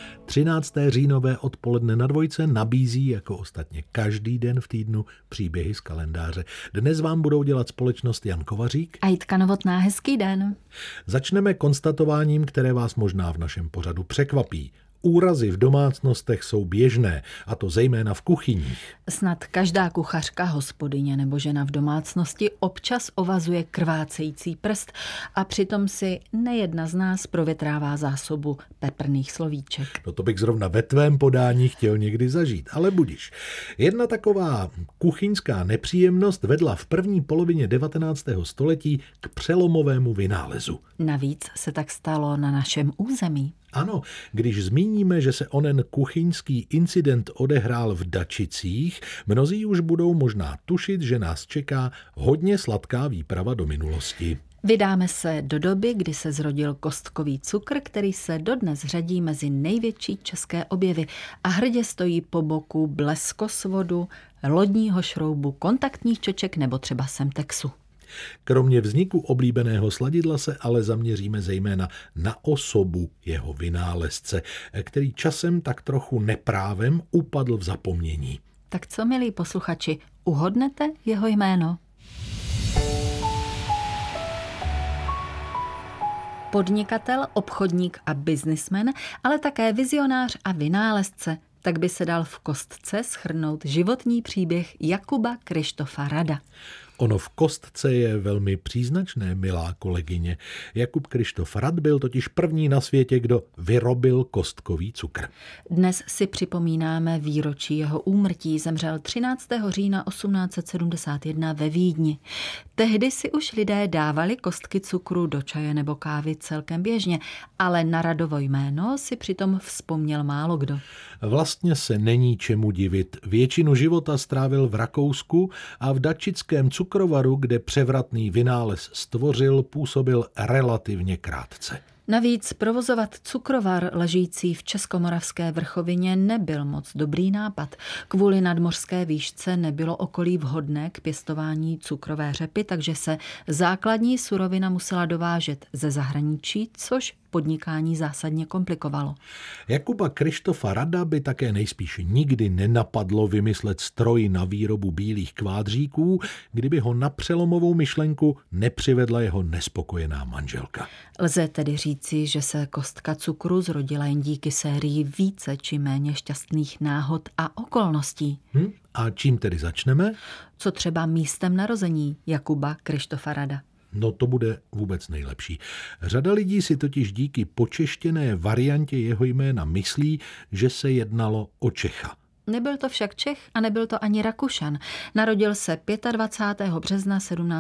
13. říjnové odpoledne na Dvojce nabízí, jako ostatně každý den v týdnu, příběhy z kalendáře. Dnes vám budou dělat společnost Jan Kovařík a Jitka Novotná. Hezký den. Začneme konstatováním, které vás možná v našem pořadu překvapí. Úrazy v domácnostech jsou běžné, a to zejména v kuchyních. Snad každá kuchařka, hospodyně nebo žena v domácnosti občas ovazuje krvácející prst a přitom si nejedna z nás provětrává zásobu peprných slovíček. No to bych zrovna ve tvém podání chtěl někdy zažít, ale budiš. Jedna taková kuchyňská nepříjemnost vedla v první polovině 19. století k přelomovému vynálezu. Navíc se tak stalo na našem území. Ano, když zmíníme, že se onen kuchyňský incident odehrál v Dačicích, mnozí už budou možná tušit, že nás čeká hodně sladká výprava do minulosti. Vydáme se do doby, kdy se zrodil kostkový cukr, který se dodnes řadí mezi největší české objevy a hrdě stojí po boku bleskosvodu, lodního šroubu, kontaktních čoček nebo třeba Semtexu. Kromě vzniku oblíbeného sladidla se ale zaměříme zejména na osobu jeho vynálezce, který časem tak trochu neprávem upadl v zapomnění. Tak co, milí posluchači, uhodnete jeho jméno? Podnikatel, obchodník a biznismen, ale také vizionář a vynálezce. Tak by se dal v kostce shrnout životní příběh Jakuba Kryštofa Rada. Ono v kostce je velmi příznačné, milá kolegyně. Jakub Kryštof Rad byl totiž první na světě, kdo vyrobil kostkový cukr. Dnes si připomínáme výročí jeho úmrtí. Zemřel 13. října 1871 ve Vídni. Tehdy si už lidé dávali kostky cukru do čaje nebo kávy celkem běžně, ale na Radovo jméno si přitom vzpomněl málo kdo. Vlastně se není čemu divit. Většinu života strávil v Rakousku a v dačickém cukrovaru, kde převratný vynález stvořil, působil relativně krátce. Navíc provozovat cukrovar ležící v Českomoravské vrchovině nebyl moc dobrý nápad. Kvůli nadmořské výšce nebylo okolí vhodné k pěstování cukrové řepy, takže se základní surovina musela dovážet ze zahraničí, což podnikání zásadně komplikovalo. Jakuba Kryštofa Rada by také nejspíš nikdy nenapadlo vymyslet stroj na výrobu bílých kvádříků, kdyby ho na přelomovou myšlenku nepřivedla jeho nespokojená manželka. Lze tedy říci, že se kostka cukru zrodila jen díky sérii více či méně šťastných náhod a okolností. A čím tedy začneme? Co třeba místem narození Jakuba Kryštofa Rada? No to bude vůbec nejlepší. Řada lidí si totiž díky počeštěné variantě jeho jména myslí, že se jednalo o Čecha. Nebyl to však Čech a nebyl to ani Rakušan. Narodil se 25. března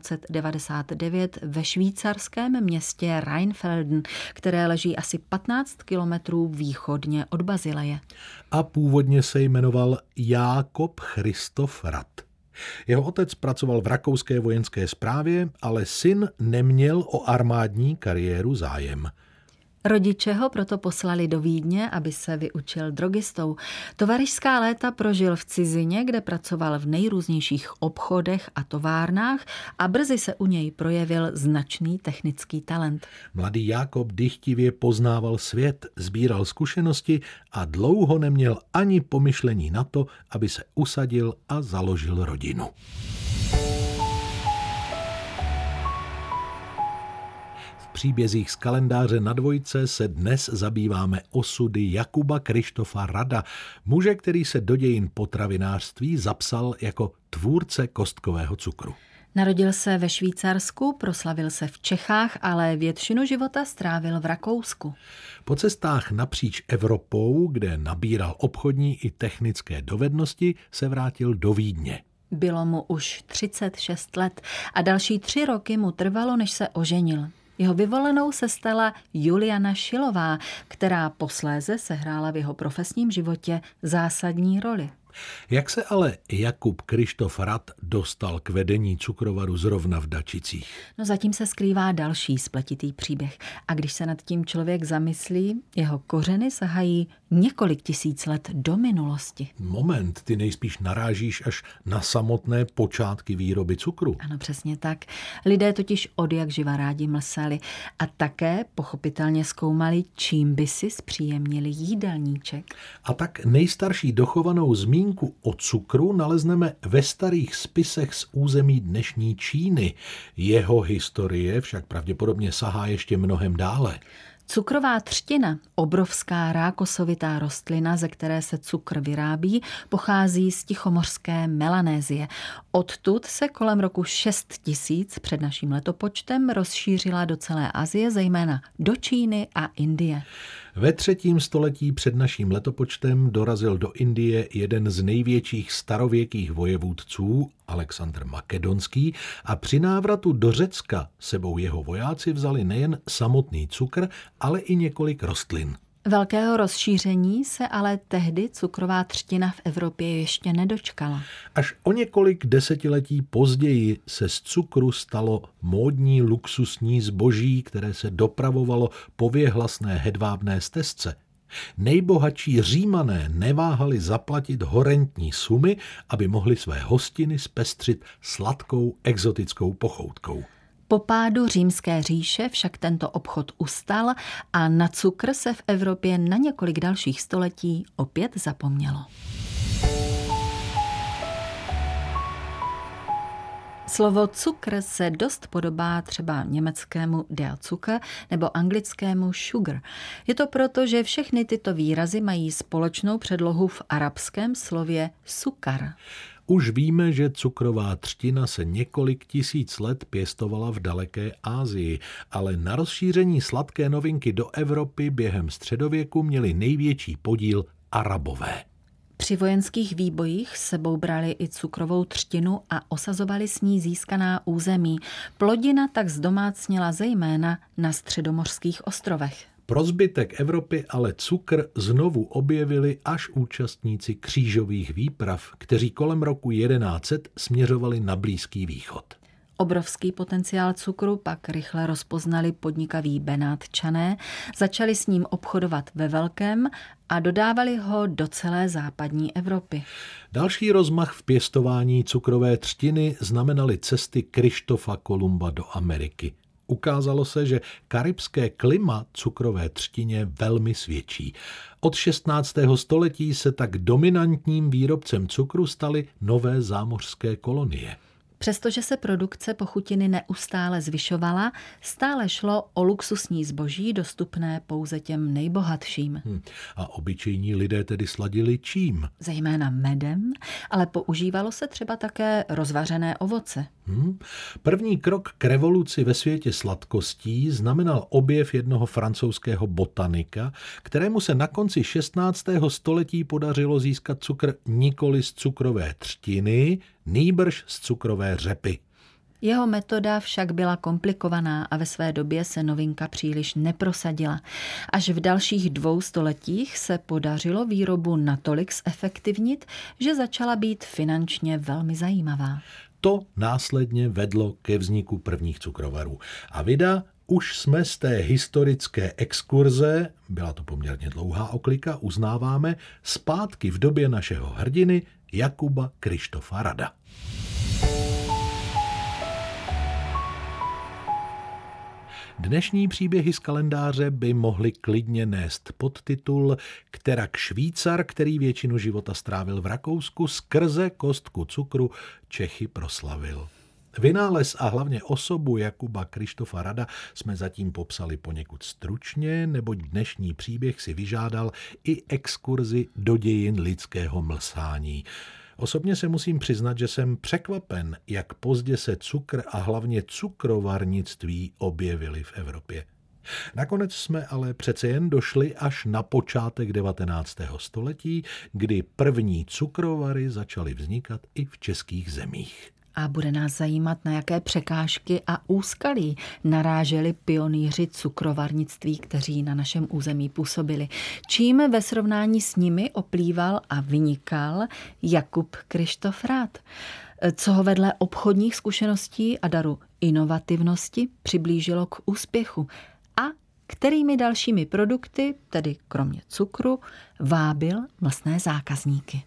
1799 ve švýcarském městě Rheinfelden, které leží asi 15 kilometrů východně od Bazileje. A původně se jmenoval Jákob Kryštof Rad. Jeho otec pracoval v rakouské vojenské správě, ale syn neměl o armádní kariéru zájem. Rodiče ho proto poslali do Vídně, aby se vyučil drogistou. Tovaryšská léta prožil v cizině, kde pracoval v nejrůznějších obchodech a továrnách a brzy se u něj projevil značný technický talent. Mladý Jákob dychtivě poznával svět, sbíral zkušenosti a dlouho neměl ani pomyšlení na to, aby se usadil a založil rodinu. V příbězích z kalendáře na Dvojce se dnes zabýváme osudy Jakuba Kryštofa Rada, muže, který se do dějin potravinářství zapsal jako tvůrce kostkového cukru. Narodil se ve Švýcarsku, proslavil se v Čechách, ale většinu života strávil v Rakousku. Po cestách napříč Evropou, kde nabíral obchodní i technické dovednosti, se vrátil do Vídně. Bylo mu už 36 let a další 3 roky mu trvalo, než se oženil. Jeho vyvolenou se stala Juliana Šilová, která posléze sehrála v jeho profesním životě zásadní roli. Jak se ale Jakub Kryštof Rad dostal k vedení cukrovaru zrovna v Dačicích? No zatím se skrývá další spletitý příběh. A když se nad tím člověk zamyslí, jeho kořeny sahají několik tisíc let do minulosti. Moment, ty nejspíš narážíš až na samotné počátky výroby cukru. Ano, přesně tak. Lidé totiž odjakživa rádi mlsali a také pochopitelně zkoumali, čím by si zpříjemnili jídelníček. A tak nejstarší dochovanou zmínku o cukru nalezneme ve starých spisech z území dnešní Číny. Jeho historie však pravděpodobně sahá ještě mnohem dále. Cukrová třtina, obrovská rákosovitá rostlina, ze které se cukr vyrábí, pochází z tichomořské Melanésie. Odtud se kolem roku 6000 před naším letopočtem rozšířila do celé Asie, zejména do Číny a Indie. Ve 3. století před naším letopočtem dorazil do Indie jeden z největších starověkých vojevůdců, Alexandr Makedonský, a při návratu do Řecka sebou jeho vojáci vzali nejen samotný cukr, ale i několik rostlin. Velkého rozšíření se ale tehdy cukrová třtina v Evropě ještě nedočkala. Až o několik desetiletí později se z cukru stalo módní luxusní zboží, které se dopravovalo po věhlasné hedvábné stezce. Nejbohatší Římané neváhali zaplatit horentní sumy, aby mohli své hostiny zpestřit sladkou exotickou pochoutkou. Po pádu Římské říše však tento obchod ustal a na cukr se v Evropě na několik dalších století opět zapomnělo. Slovo cukr se dost podobá třeba německému der Zucker nebo anglickému sugar. Je to proto, že všechny tyto výrazy mají společnou předlohu v arabském slově sukar. Už víme, že cukrová třtina se několik tisíc let pěstovala v daleké Asii, ale na rozšíření sladké novinky do Evropy během středověku měli největší podíl Arabové. Při vojenských výbojích s sebou brali i cukrovou třtinu a osazovali s ní získaná území. Plodina tak zdomácněla zejména na středomořských ostrovech. Pro zbytek Evropy ale cukr znovu objevili až účastníci křížových výprav, kteří kolem roku 1100 směřovali na Blízký východ. Obrovský potenciál cukru pak rychle rozpoznali podnikaví Benátčané, začali s ním obchodovat ve velkém a dodávali ho do celé západní Evropy. Další rozmach v pěstování cukrové třtiny znamenaly cesty Kryštofa Kolumba do Ameriky. Ukázalo se, že karibské klima cukrové třtině velmi svědčí. Od 16. století se tak dominantním výrobcem cukru staly nové zámořské kolonie. Přestože se produkce pochutiny neustále zvyšovala, stále šlo o luxusní zboží dostupné pouze těm nejbohatším. A obyčejní lidé tedy sladili čím? Zejména medem, ale používalo se třeba také rozvařené ovoce. První krok k revoluci ve světě sladkostí znamenal objev jednoho francouzského botanika, kterému se na konci 16. století podařilo získat cukr nikoli z cukrové třtiny, nýbrž z cukrové řepy. Jeho metoda však byla komplikovaná a ve své době se novinka příliš neprosadila. Až v dalších 2 stoletích se podařilo výrobu natolik zefektivnit, že začala být finančně velmi zajímavá. To následně vedlo ke vzniku prvních cukrovarů. A vida, už jsme z té historické exkurze, byla to poměrně dlouhá oklika, uznáváme, zpátky v době našeho hrdiny Jakuba Kryštofa Rada. Dnešní příběhy z kalendáře by mohly klidně nést podtitul Kterak Švýcar, který většinu života strávil v Rakousku, skrze kostku cukru Čechy proslavil. Vynález a hlavně osobu Jakuba Kryštofa Rada jsme zatím popsali poněkud stručně, neboť dnešní příběh si vyžádal i exkurzi do dějin lidského mlsání. Osobně se musím přiznat, že jsem překvapen, jak pozdě se cukr a hlavně cukrovarnictví objevily v Evropě. Nakonec jsme ale přece jen došli až na počátek 19. století, kdy první cukrovary začaly vznikat i v českých zemích. A bude nás zajímat, na jaké překážky a úskalí naráželi pionýři cukrovarnictví, kteří na našem území působili. Čím ve srovnání s nimi oplýval a vynikal Jakub Kryštof Rath. Co ho vedle obchodních zkušeností a daru inovativnosti přiblížilo k úspěchu a kterými dalšími produkty, tedy kromě cukru, vábil mlsné zákazníky.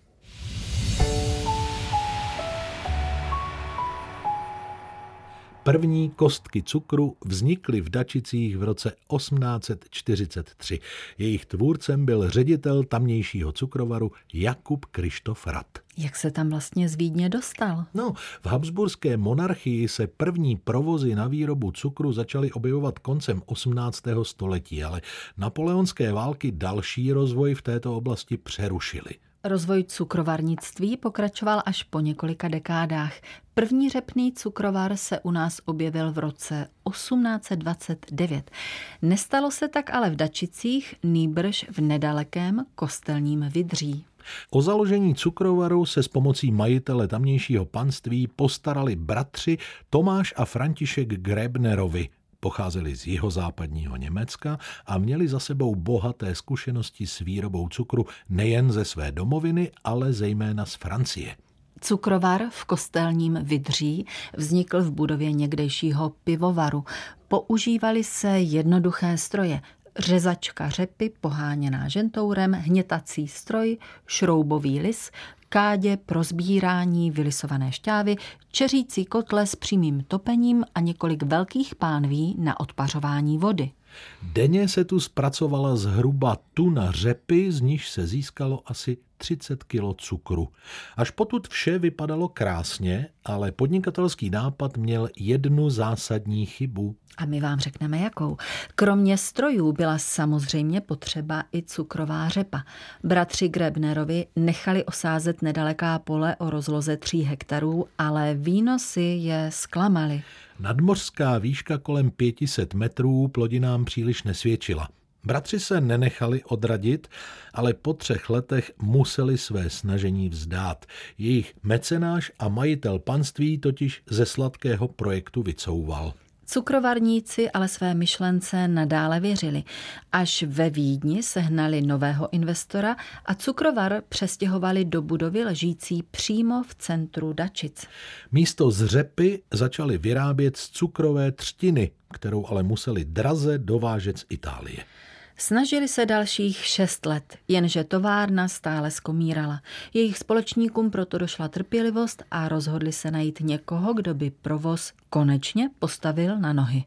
První kostky cukru vznikly v Dačicích v roce 1843. Jejich tvůrcem byl ředitel tamnějšího cukrovaru Jakub Kryštof Rath. Jak se tam vlastně z Vídně dostal? V habsburské monarchii se první provozy na výrobu cukru začaly objevovat koncem 18. století, ale napoleonské války další rozvoj v této oblasti přerušily. Rozvoj cukrovarnictví pokračoval až po několika dekádách. První řepný cukrovar se u nás objevil v roce 1829. Nestalo se tak ale v Dačicích, nýbrž v nedalekém Kostelním Vydří. O založení cukrovaru se s pomocí majitele tamnějšího panství postarali bratři Tomáš a František Grebnerovi. Pocházeli z jihozápadního Německa a měli za sebou bohaté zkušenosti s výrobou cukru nejen ze své domoviny, ale zejména z Francie. Cukrovar v Kostelním Vydří vznikl v budově někdejšího pivovaru. Používaly se jednoduché stroje. Řezačka řepy poháněná žentourem, hnětací stroj, šroubový lis, kádě pro sbírání vylisované šťávy, čeřící kotle s přímým topením a několik velkých pánví na odpařování vody. Denně se tu zpracovala zhruba tuna řepy, z níž se získalo asi 30 kilo cukru. Až potud vše vypadalo krásně, ale podnikatelský nápad měl jednu zásadní chybu. A my vám řekneme jakou. Kromě strojů byla samozřejmě potřeba i cukrová řepa. Bratři Grebnerovi nechali osázet nedaleká pole o rozloze 3 hektarů, ale výnosy je zklamaly. Nadmořská výška kolem 500 metrů plodinám příliš nesvědčila. Bratři se nenechali odradit, ale po 3 letech museli své snažení vzdát. Jejich mecenáš a majitel panství totiž ze sladkého projektu vycouval. Cukrovarníci ale své myšlence nadále věřili. Až ve Vídni sehnali nového investora a cukrovar přestěhovali do budovy ležící přímo v centru Dačic. Místo z řepy začali vyrábět z cukrové třtiny, kterou ale museli draze dovážet z Itálie. Snažili se dalších 6 let, jenže továrna stále skomírala. Jejich společníkům proto došla trpělivost a rozhodli se najít někoho, kdo by provoz konečně postavil na nohy.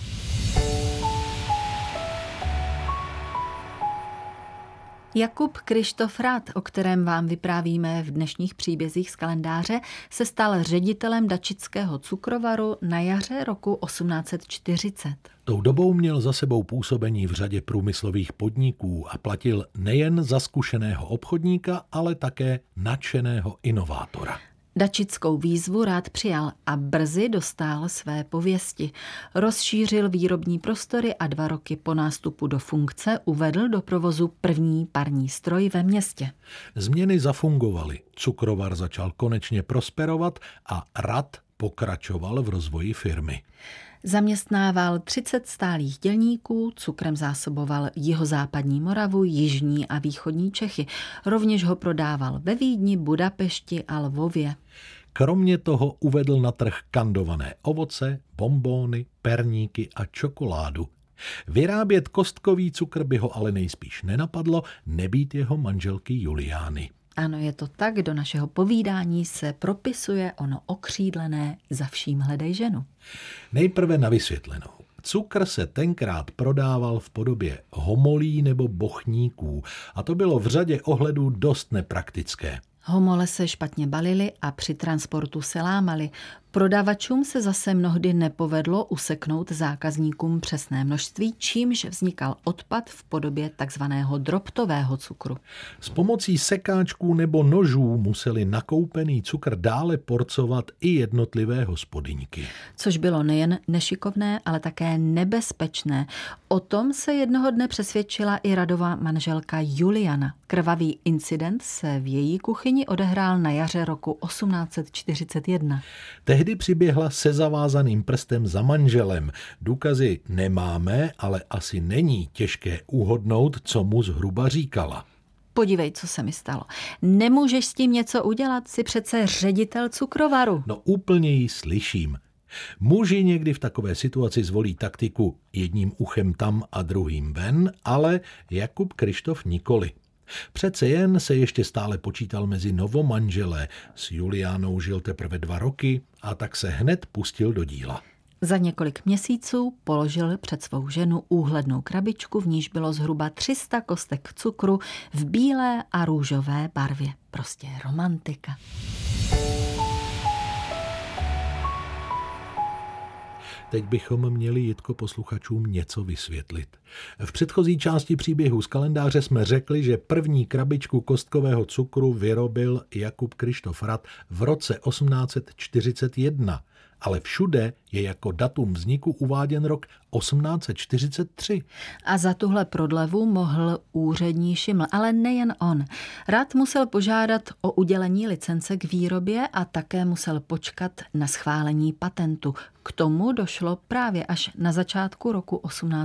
Jakub Kryštof Rath, o kterém vám vyprávíme v dnešních příbězích z kalendáře, se stal ředitelem dačického cukrovaru na jaře roku 1840. Tou dobou měl za sebou působení v řadě průmyslových podniků a platil nejen za zkušeného obchodníka, ale také nadšeného inovátora. Dačickou výzvu rád přijal a brzy dostál své pověsti. Rozšířil výrobní prostory a 2 roky po nástupu do funkce uvedl do provozu první parní stroj ve městě. Změny zafungovaly, cukrovar začal konečně prosperovat a Rath pokračoval v rozvoji firmy. Zaměstnával 30 stálých dělníků, cukrem zásoboval jihozápadní Moravu, jižní a východní Čechy. Rovněž ho prodával ve Vídni, Budapešti a Lvově. Kromě toho uvedl na trh kandované ovoce, bonbóny, perníky a čokoládu. Vyrábět kostkový cukr by ho ale nejspíš nenapadlo, nebýt jeho manželky Juliány. Ano, je to tak, do našeho povídání se propisuje ono okřídlené za vším hledej ženu. Nejprve na vysvětlenou. Cukr se tenkrát prodával v podobě homolí nebo bochníků a to bylo v řadě ohledů dost nepraktické. Homole se špatně balily a při transportu se lámaly. Prodavačům se zase mnohdy nepovedlo useknout zákazníkům přesné množství, čímž vznikal odpad v podobě takzvaného droptového cukru. S pomocí sekáčků nebo nožů museli nakoupený cukr dále porcovat i jednotlivé hospodyňky. Což bylo nejen nešikovné, ale také nebezpečné. O tom se jednoho dne přesvědčila i Radova manželka Juliana. Krvavý incident se v její kuchyni odehrál na jaře roku 1841. Tehdy přiběhla se zavázaným prstem za manželem. Důkazy nemáme, ale asi není těžké uhodnout, co mu zhruba říkala. Podívej, co se mi stalo. Nemůžeš s tím něco udělat, jsi přece ředitel cukrovaru. No úplně ji slyším. Muži někdy v takové situaci zvolí taktiku jedním uchem tam a druhým ven, ale Jakub Kryštof nikoli. Přece jen se ještě stále počítal mezi novomanželé. S Juliánou žil teprve 2 roky a tak se hned pustil do díla. Za několik měsíců položil před svou ženu úhlednou krabičku, v níž bylo zhruba 300 kostek cukru v bílé a růžové barvě. Prostě romantika. Teď bychom měli, Jitko, posluchačům něco vysvětlit. V předchozí části příběhu z kalendáře jsme řekli, že první krabičku kostkového cukru vyrobil Jakub Kryštof Rad v roce 1841, ale všude je jako datum vzniku uváděn rok 1843. A za tuhle prodlevu mohl úřední Šiml, ale nejen on. Rad musel požádat o udělení licence k výrobě a také musel počkat na schválení patentu. K tomu došlo právě až na začátku roku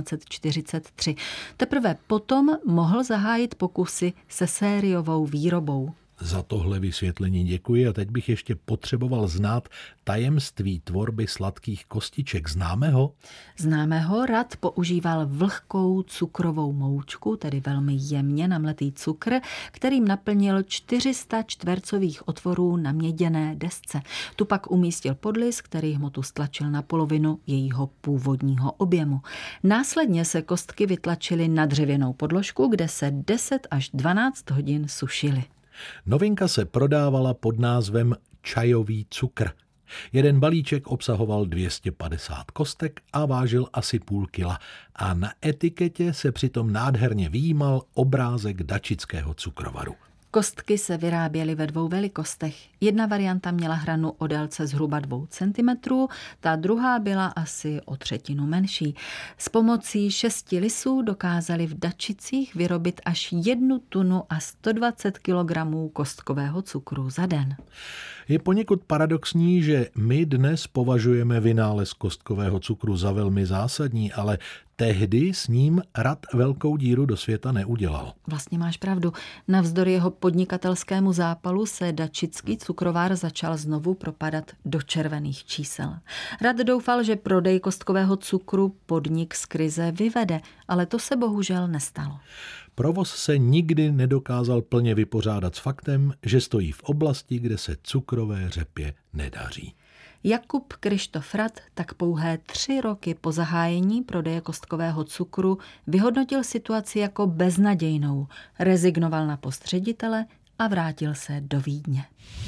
1843. Teprve potom mohl zahájit pokusy se sériovou výrobou. Za tohle vysvětlení děkuji a teď bych ještě potřeboval znát tajemství tvorby sladkých kostiček. Známe ho? Známe ho, Rad používal vlhkou cukrovou moučku, tedy velmi jemně namletý cukr, kterým naplnil 400 čtvercových otvorů na měděné desce. Tu pak umístil podlis, který hmotu stlačil na polovinu jejího původního objemu. Následně se kostky vytlačily na dřevěnou podložku, kde se 10 až 12 hodin sušily. Novinka se prodávala pod názvem čajový cukr. Jeden balíček obsahoval 250 kostek a vážil asi půl kila. A na etiketě se přitom nádherně vyjímal obrázek dačického cukrovaru. Kostky se vyráběly ve 2 velikostech. Jedna varianta měla hranu o délce zhruba 2 cm, ta druhá byla asi o 1/3 menší. S pomocí 6 lisů dokázali v Dačicích vyrobit až 1 tunu a 120 kg kostkového cukru za den. Je poněkud paradoxní, že my dnes považujeme vynález kostkového cukru za velmi zásadní, ale tehdy s ním Rad velkou díru do světa neudělal. Vlastně máš pravdu. Navzdory jeho podnikatelskému zápalu se dačický cukrovár začal znovu propadat do červených čísel. Rad doufal, že prodej kostkového cukru podnik z krize vyvede, ale to se bohužel nestalo. Provoz se nikdy nedokázal plně vypořádat s faktem, že stojí v oblasti, kde se cukrové řepě nedaří. Jakub Kryštof Rad tak pouhé 3 roky po zahájení prodeje kostkového cukru vyhodnotil situaci jako beznadějnou, rezignoval na post ředitele a vrátil se do Vídně.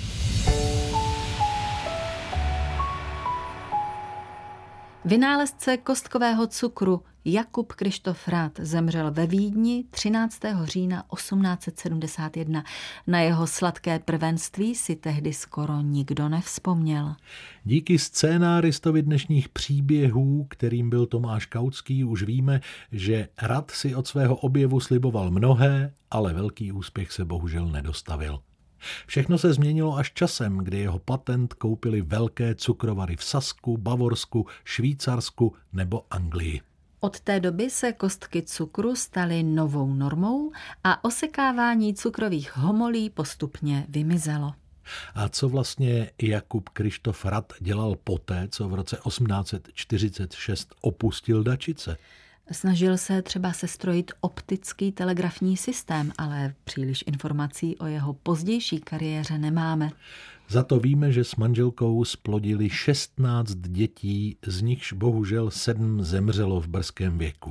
Vynálezce kostkového cukru Jakub Kryštof Rad zemřel ve Vídni 13. října 1871. Na jeho sladké prvenství si tehdy skoro nikdo nevzpomněl. Díky scénáristovi dnešních příběhů, kterým byl Tomáš Kautský, už víme, že Rad si od svého objevu sliboval mnohé, ale velký úspěch se bohužel nedostavil. Všechno se změnilo až časem, kdy jeho patent koupili velké cukrovary v Sasku, Bavorsku, Švýcarsku nebo Anglii. Od té doby se kostky cukru staly novou normou a osekávání cukrových homolí postupně vymizelo. A co vlastně Jakub Kryštof Rad dělal poté, co v roce 1846 opustil Dačice? Snažil se třeba sestrojit optický telegrafní systém, ale příliš informací o jeho pozdější kariéře nemáme. Za to víme, že s manželkou splodili 16 dětí, z nichž bohužel 7 zemřelo v brzkém věku.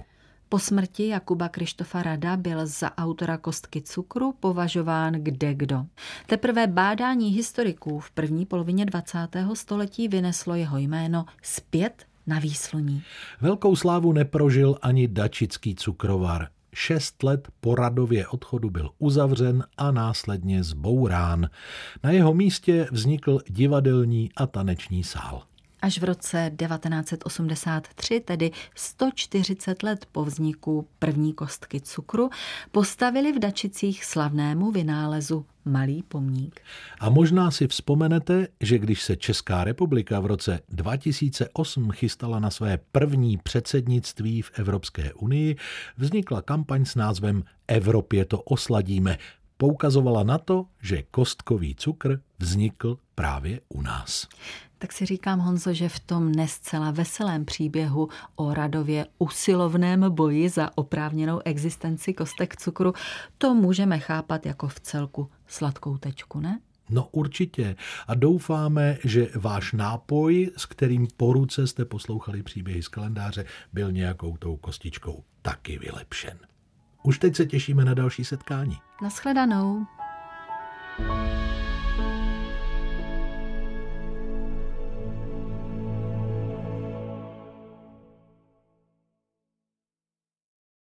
Po smrti Jakuba Krištofa Rada byl za autora Kostky cukru považován kdekdo. Teprve bádání historiků v první polovině 20. století vyneslo jeho jméno zpět na výsluní. Velkou slávu neprožil ani dačický cukrovar. 6 let po Radově odchodu byl uzavřen a následně zbourán. Na jeho místě vznikl divadelní a taneční sál. Až v roce 1983, tedy 140 let po vzniku první kostky cukru, postavili v Dačicích slavnému vynálezu malý pomník. A možná si vzpomenete, že když se Česká republika v roce 2008 chystala na své první předsednictví v Evropské unii, vznikla kampaň s názvem Evropě to osladíme. Poukazovala na to, že kostkový cukr vznikl právě u nás. Tak si říkám, Honzo, že v tom nescela veselém příběhu o Radově usilovném boji za oprávněnou existenci kostek cukru to můžeme chápat jako v celku sladkou tečku, ne? No určitě. A doufáme, že váš nápoj, s kterým po ruce jste poslouchali příběhy z kalendáře, byl nějakou tou kostičkou taky vylepšen. Už teď se těšíme na další setkání. Naschledanou.